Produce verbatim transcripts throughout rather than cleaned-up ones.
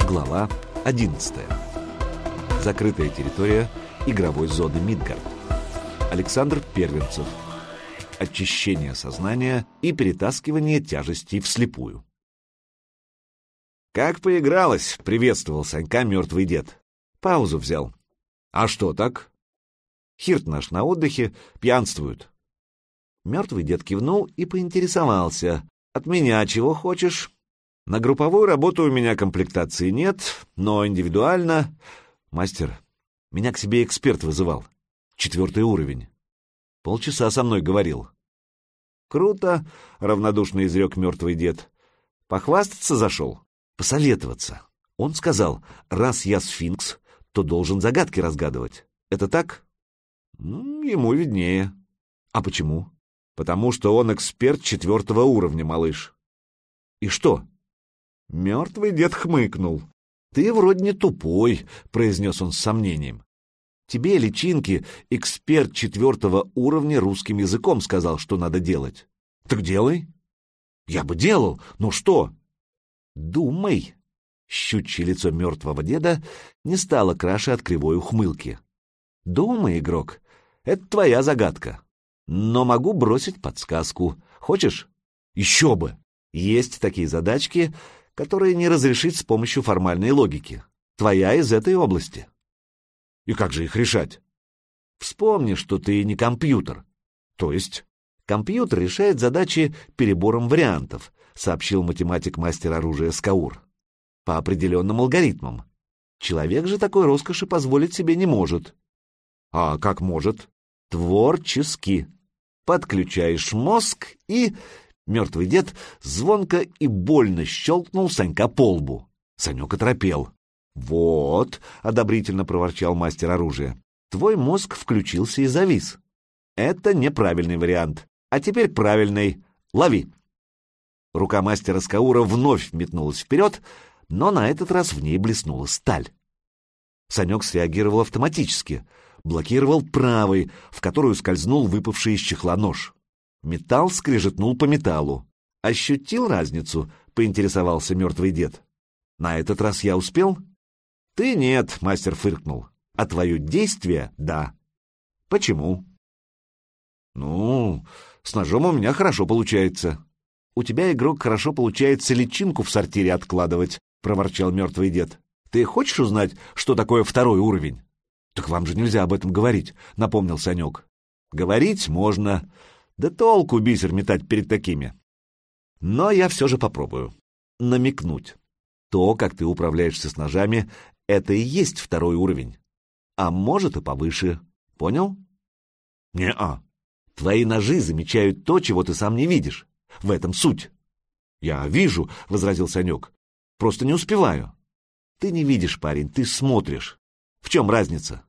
Глава одиннадцатая. Закрытая территория игровой зоны Мидгард. Александр Первенцев. Очищение сознания и перетаскивание тяжестей вслепую. «Как поигралось?» — приветствовал Санька мертвый дед. Паузу взял. «А что так?» «Хирт наш на отдыхе, пьянствуют». Мертвый дед кивнул и поинтересовался. «От меня чего хочешь?» «На групповую работу у меня комплектации нет, но индивидуально...» «Мастер, меня к себе эксперт вызывал. Четвертый уровень. Полчаса со мной говорил». «Круто», — равнодушно изрек мертвый дед. «Похвастаться зашел?» «Посоветоваться. Он сказал, раз я сфинкс, то должен загадки разгадывать. Это так?» «Ему виднее». «А почему?» «Потому что он эксперт четвертого уровня, малыш». «И что?» Мертвый дед хмыкнул. «Ты вроде не тупой», — произнес он с сомнением. «Тебе, личинки, эксперт четвертого уровня русским языком сказал, что надо делать». «Так делай». «Я бы делал, но что?» «Думай». Щучье лицо мертвого деда не стало краше от кривой ухмылки. «Думай, игрок, это твоя загадка. Но могу бросить подсказку. Хочешь?» «Еще бы!» Есть такие задачки, которые не разрешить с помощью формальной логики. Твоя из этой области. И как же их решать? Вспомни, что ты не компьютер. То есть? Компьютер решает задачи перебором вариантов, сообщил математик-мастер оружия Скаур. По определенным алгоритмам. Человек же такой роскоши позволить себе не может. А как может? Творчески. Подключаешь мозг и... Мертвый дед звонко и больно щелкнул Санька по лбу. Санек оторопел. «Вот», — одобрительно проворчал мастер оружия, — «твой мозг включился и завис. Это неправильный вариант. А теперь правильный. Лови». Рука мастера Скаура вновь метнулась вперед, но на этот раз в ней блеснула сталь. Санек среагировал автоматически, блокировал правой, в которую скользнул выпавший из чехла нож. Металл скрежетнул по металлу. «Ощутил разницу?» — поинтересовался мертвый дед. «На этот раз я успел?» «Ты нет», — мастер фыркнул. «А твое действие — да». «Почему?» «Ну, с ножом у меня хорошо получается». «У тебя, игрок, хорошо получается личинку в сортире откладывать», — проворчал мертвый дед. «Ты хочешь узнать, что такое второй уровень?» «Так вам же нельзя об этом говорить», — напомнил Санек. «Говорить можно. Да толку бисер метать перед такими. Но я все же попробую. Намекнуть. То, как ты управляешься с ножами, это и есть второй уровень. А может и повыше. Понял? Не-а. Твои ножи замечают то, чего ты сам не видишь. В этом суть. Я вижу, — возразил Санек. Просто не успеваю. Ты не видишь, парень, ты смотришь. В чем разница?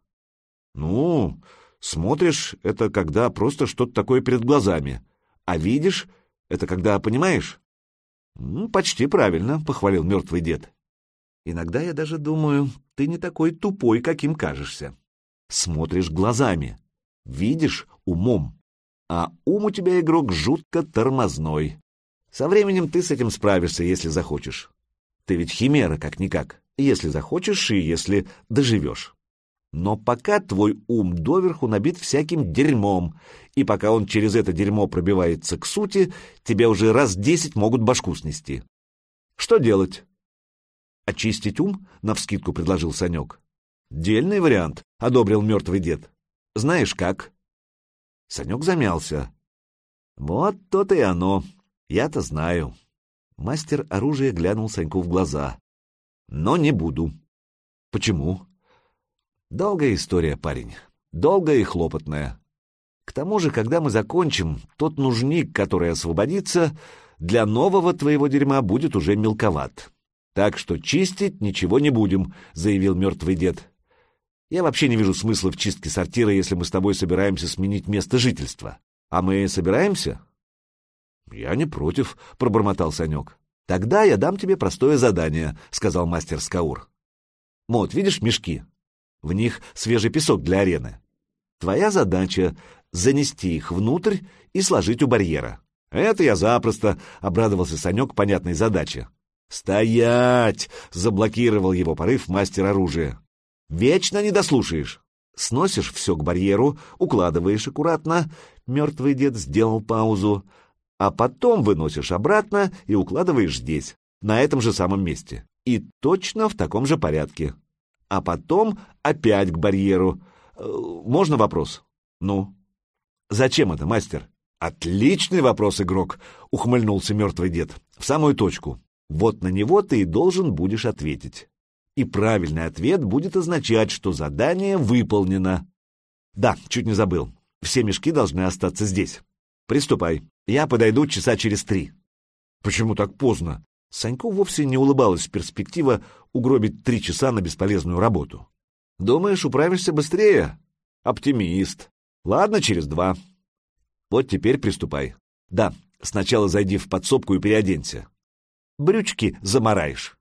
Ну... Смотришь — это когда просто что-то такое перед глазами, а видишь — это когда понимаешь. Ну, почти правильно, — похвалил мертвый дед. Иногда я даже думаю, ты не такой тупой, каким кажешься. Смотришь глазами, видишь умом, а ум у тебя, игрок, жутко тормозной. Со временем ты с этим справишься, если захочешь. Ты ведь химера, как-никак, если захочешь и если доживешь. Но пока твой ум доверху набит всяким дерьмом, и пока он через это дерьмо пробивается к сути, тебе уже раз десять могут башку снести. Что делать? Очистить ум? — навскидку предложил Санек. Дельный вариант, — одобрил мертвый дед. Знаешь как? Санек замялся. Вот то-то и оно. Я-то знаю. Мастер оружия глянул Саньку в глаза. Но не буду. Почему? Долгая история, парень. Долгая и хлопотная. К тому же, когда мы закончим, тот нужник, который освободится, для нового твоего дерьма будет уже мелковат. Так что чистить ничего не будем, — заявил мертвый дед. Я вообще не вижу смысла в чистке сортира, если мы с тобой собираемся сменить место жительства. А мы собираемся? Я не против, — пробормотал Санек. Тогда я дам тебе простое задание, — сказал мастер Скаур. Вот, видишь мешки? В них свежий песок для арены. Твоя задача — занести их внутрь и сложить у барьера. Это я запросто, — обрадовался Санек понятной задаче. «Стоять!» — заблокировал его порыв мастер оружия. «Вечно не дослушаешь. Сносишь все к барьеру, укладываешь аккуратно». Мертвый дед сделал паузу. «А потом выносишь обратно и укладываешь здесь, на этом же самом месте. И точно в таком же порядке. А потом опять к барьеру. Можно вопрос?» «Ну?» «Зачем это, мастер?» «Отличный вопрос, игрок!» — ухмыльнулся мертвый дед. «В самую точку. Вот на него ты и должен будешь ответить. И правильный ответ будет означать, что задание выполнено. Да, чуть не забыл. Все мешки должны остаться здесь. Приступай. Я подойду часа через три». «Почему так поздно?» Саньку вовсе не улыбалась перспектива угробить три часа на бесполезную работу. «Думаешь, управишься быстрее?» «Оптимист. Ладно, через два. Вот теперь приступай. Да, сначала зайди в подсобку и переоденься. Брючки замараешь».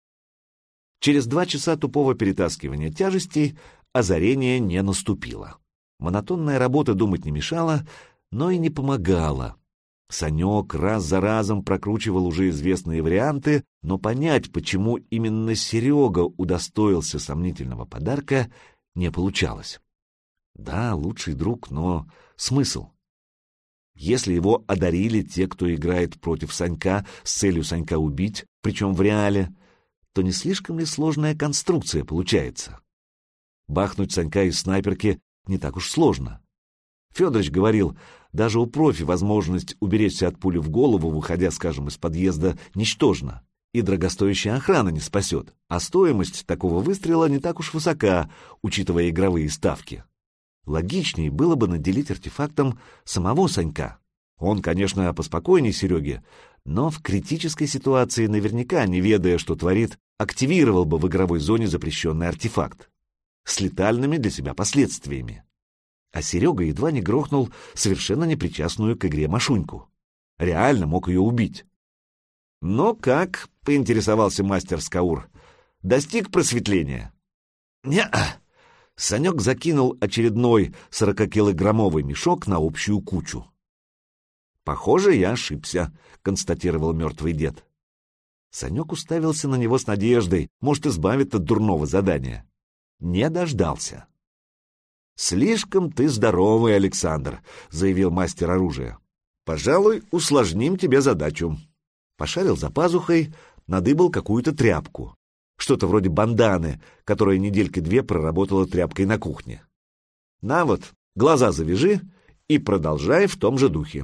Через два часа тупого перетаскивания тяжестей озарение не наступило. Монотонная работа думать не мешала, но и не помогала. Санек раз за разом прокручивал уже известные варианты, но понять, почему именно Серега удостоился сомнительного подарка, не получалось. Да, лучший друг, но смысл? Если его одарили те, кто играет против Санька с целью Санька убить, причем в реале, то не слишком ли сложная конструкция получается? Бахнуть Санька из снайперки не так уж сложно. Федорович говорил, даже у профи возможность уберечься от пули в голову, выходя, скажем, из подъезда, ничтожна, и дорогостоящая охрана не спасет, а стоимость такого выстрела не так уж высока, учитывая игровые ставки. Логичнее было бы наделить артефактом самого Санька. Он, конечно, поспокойней Сереги, но в критической ситуации, наверняка, не ведая, что творит, активировал бы в игровой зоне запрещенный артефакт с летальными для себя последствиями. А Серега едва не грохнул совершенно непричастную к игре Машуньку. Реально мог ее убить. «Но как?» — поинтересовался мастер Скаур. «Достиг просветления?» «Не-а». Санек закинул очередной сорокакилограммовый мешок на общую кучу. «Похоже, я ошибся», — констатировал мертвый дед. Санек уставился на него с надеждой, может, избавит от дурного задания. Не дождался. «Слишком ты здоровый, Александр», — заявил мастер оружия. «Пожалуй, усложним тебе задачу». Пошарил за пазухой, надыбал какую-то тряпку. Что-то вроде банданы, которая недельки-две проработала тряпкой на кухне. «На вот, глаза завяжи и продолжай в том же духе».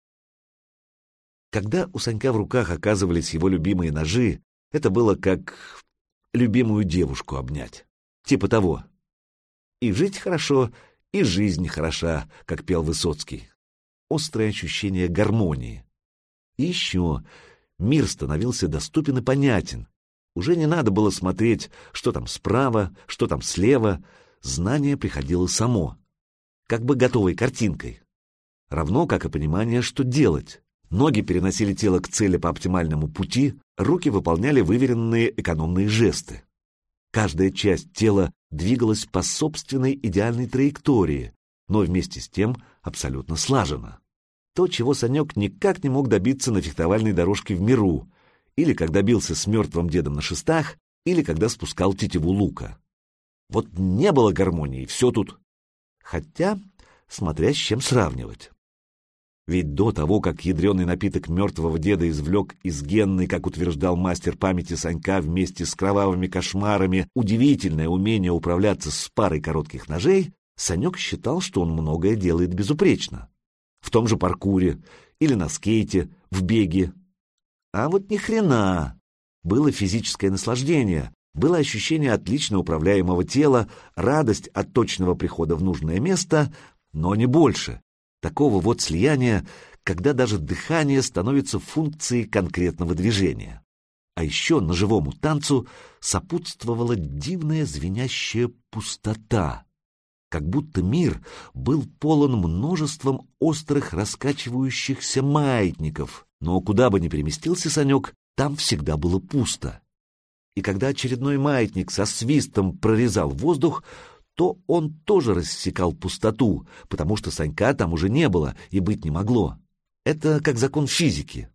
Когда у Санька в руках оказывались его любимые ножи, это было как любимую девушку обнять. Типа того. «И жить хорошо, и жизнь хороша», как пел Высоцкий. Острое ощущение гармонии. И еще мир становился доступен и понятен. Уже не надо было смотреть, что там справа, что там слева. Знание приходило само, как бы готовой картинкой. Равно как и понимание, что делать. Ноги переносили тело к цели по оптимальному пути, руки выполняли выверенные экономные жесты. Каждая часть тела двигалась по собственной идеальной траектории, но вместе с тем абсолютно слаженно. То, чего Санек никак не мог добиться на фехтовальной дорожке в миру, или когда бился с мертвым дедом на шестах, или когда спускал тетиву лука. Вот не было гармонии, все тут. Хотя, смотря с чем сравнивать. Ведь до того, как ядреный напиток мертвого деда извлек из генной, как утверждал мастер памяти Санька, вместе с кровавыми кошмарами, удивительное умение управляться с парой коротких ножей, Санек считал, что он многое делает безупречно. В том же паркуре, или на скейте, в беге. А вот ни хрена. Было физическое наслаждение, было ощущение отлично управляемого тела, радость от точного прихода в нужное место, но не больше. Такого вот слияния, когда даже дыхание становится функцией конкретного движения. А еще ножевому танцу сопутствовала дивная звенящая пустота, как будто мир был полон множеством острых раскачивающихся маятников, но куда бы ни переместился Санек, там всегда было пусто. И когда очередной маятник со свистом прорезал воздух, то он тоже рассекал пустоту, потому что Санька там уже не было и быть не могло. Это как закон физики.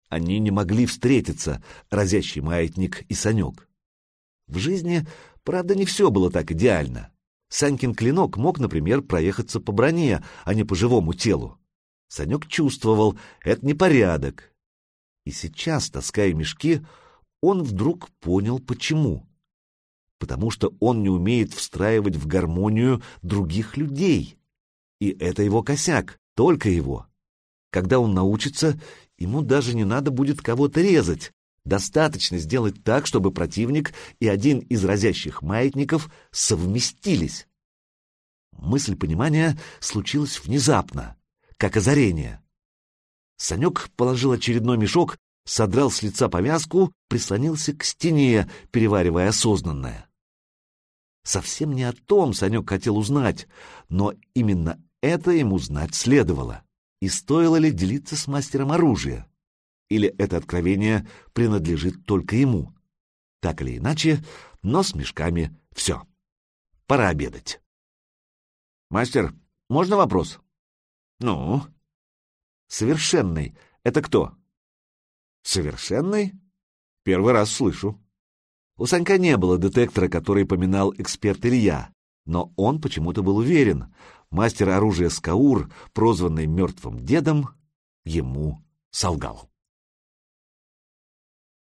Они не могли встретиться, разящий маятник и Санек. В жизни, правда, не все было так идеально. Санькин клинок мог, например, проехаться по броне, а не по живому телу. Санек чувствовал, это непорядок. И сейчас, таская мешки, он вдруг понял, почему. Потому что он не умеет встраивать в гармонию других людей. И это его косяк, только его. Когда он научится, ему даже не надо будет кого-то резать. Достаточно сделать так, чтобы противник и один из разящих маятников совместились. Мысль понимания случилась внезапно, как озарение. Санек положил очередной мешок, содрал с лица повязку, прислонился к стене, переваривая осознанное. Совсем не о том Санек хотел узнать, но именно это ему знать следовало. И стоило ли делиться с мастером оружия? Или это откровение принадлежит только ему? Так или иначе, но с мешками все. Пора обедать. «Мастер, можно вопрос?» «Ну?» «Совершенный — это кто?» «Совершенный? Первый раз слышу». У Санька не было детектора, который поминал эксперт Илья, но он почему-то был уверен, мастер оружия Скаур, прозванный мертвым дедом, ему солгал.